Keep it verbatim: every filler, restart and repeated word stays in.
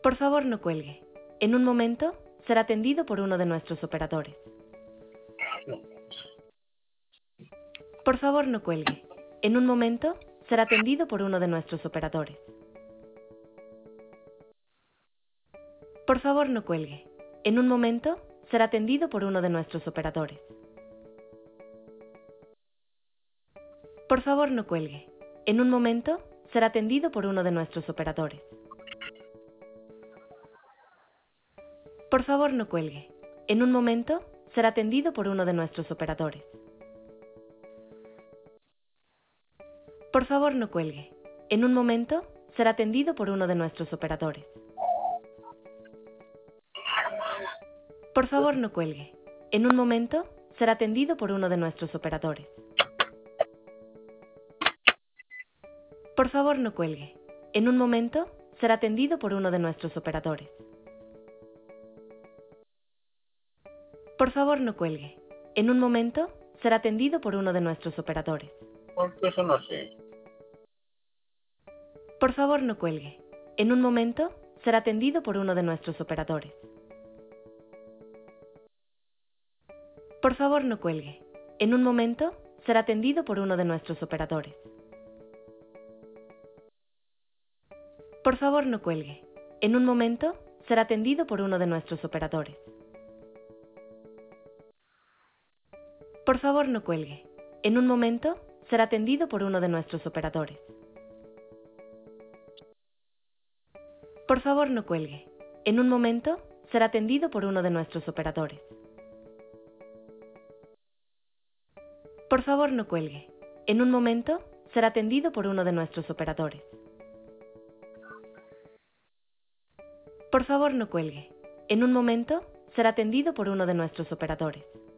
Por favor, no cuelgue. En un momento, será atendido por uno de nuestros operadores. Por favor, no cuelgue. En un momento, será atendido por uno de nuestros operadores. Por favor, no cuelgue. En un momento, será atendido por uno de nuestros operadores. Por favor, no cuelgue. En un momento, será atendido por uno de nuestros operadores. Por favor, no cuelgue. En un momento, será atendido por uno de nuestros operadores. Por favor, no cuelgue. En un momento, será atendido por uno de nuestros operadores. Por favor, no cuelgue. En un momento, será atendido por uno de nuestros operadores. Por favor, no cuelgue. En un momento, será atendido por uno de nuestros operadores. Por favor, no cuelgue. En un momento, será atendido por uno de nuestros operadores. Porque eso no sé. Por favor, no cuelgue. En un momento, será atendido por uno de nuestros operadores. Por favor, no cuelgue. En un momento, será atendido por uno de nuestros operadores. Por favor, no cuelgue. En un momento, será atendido por uno de nuestros operadores. Por favor, no cuelgue. En un momento, será atendido por uno de nuestros operadores. Por favor, no cuelgue. En un momento, será atendido por uno de nuestros operadores. Por favor, no cuelgue. En un momento, será atendido por uno de nuestros operadores. Por favor, no cuelgue. En un momento, será atendido por uno de nuestros operadores.